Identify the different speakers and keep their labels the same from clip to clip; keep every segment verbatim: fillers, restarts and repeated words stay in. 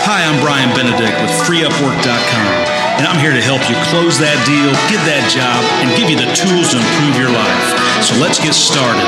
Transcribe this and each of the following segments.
Speaker 1: Hi, I'm Brian Benedict with free upwork dot com, and I'm here to help you close that deal, get that job, and give you the tools to improve your life. So let's get started.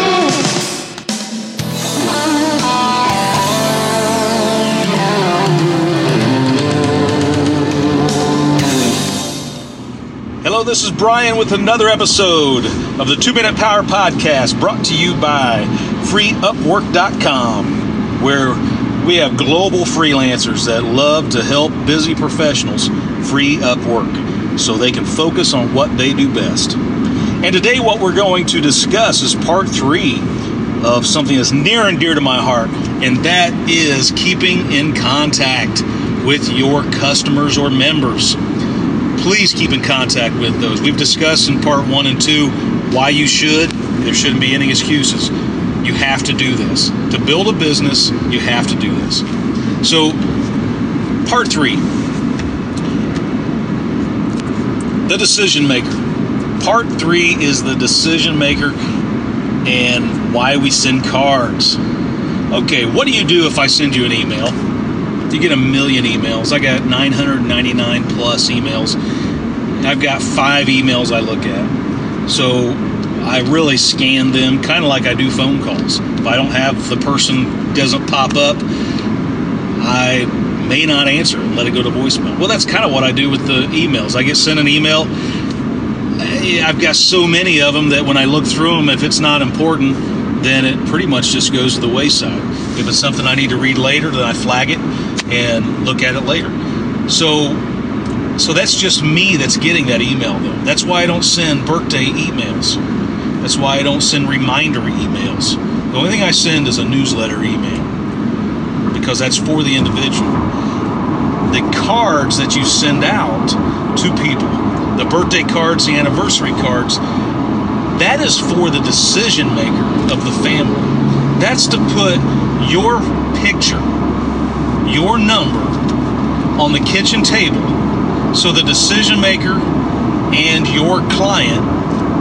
Speaker 1: Hello, this is Brian with another episode of the Two Minute Power Podcast, brought to you by free upwork dot com, where we have global freelancers that love to help busy professionals free up work so they can focus on what they do best. And today what we're going to discuss is part three of something that's near and dear to my heart, and that is keeping in contact with your customers or members. Please keep in contact with those. We've discussed in part one and two why you should. There shouldn't be any excuses. You have to do this. To build a business, you have to do this. So, part three, the decision maker. Part three is the decision maker and why we send cards. Okay, what do you do if I send you an email? You get a million emails. I got nine hundred ninety-nine plus emails. I've got five emails I look at. So I really scan them kind of like I do phone calls. If I don't have the person doesn't pop up, I may not answer and let it go to voicemail. Well, that's kind of what I do with the emails. I get sent an email. I've got so many of them that when I look through them, if it's not important, then it pretty much just goes to the wayside. If it's something I need to read later, then I flag it and look at it later. So so that's just me that's getting that email, though. That's why I don't send birthday emails. That's why I don't send reminder emails. The only thing I send is a newsletter email, because that's for the individual. The cards that you send out to people, the birthday cards, the anniversary cards, that is for the decision maker of the family. That's to put your picture, your number on the kitchen table so the decision maker and your client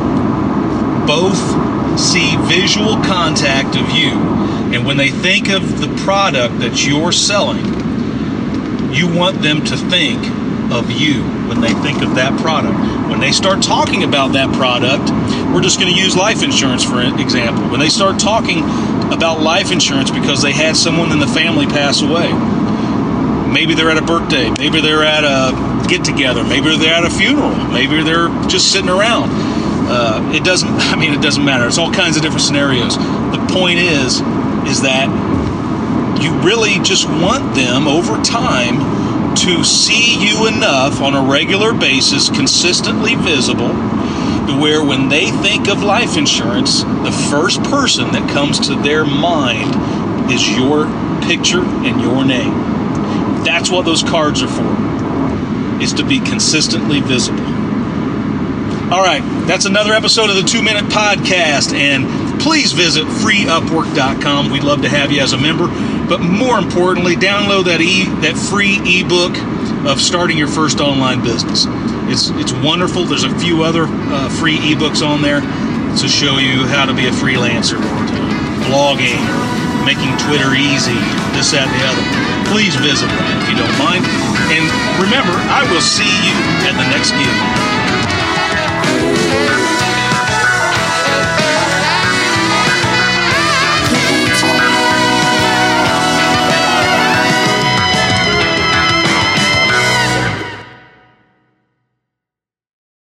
Speaker 1: both see visual contact of you. And when they think of the product that you're selling, you want them to think of you when they think of that product. When they start talking about that product, we're just going to use life insurance for example. When they start talking about life insurance because they had someone in the family pass away, maybe they're at a birthday, maybe they're at a get-together, maybe they're at a funeral, maybe they're just sitting around. Uh, it doesn't, I mean, it doesn't matter. It's all kinds of different scenarios. The point is, is that you really just want them over time to see you enough on a regular basis, consistently visible, to where when they think of life insurance, the first person that comes to their mind is your picture and your name. That's what those cards are for, is to be consistently visible. All right, that's another episode of the Two Minute Podcast, and please visit free upwork dot com. We'd love to have you as a member, but more importantly, download that e that free ebook of starting your first online business. It's it's wonderful. There's a few other uh, free ebooks on there to show you how to be a freelancer, or to blogging, or making Twitter easy, this, that, and the other. Please visit that if you don't mind. And remember, I will see you at the next gig.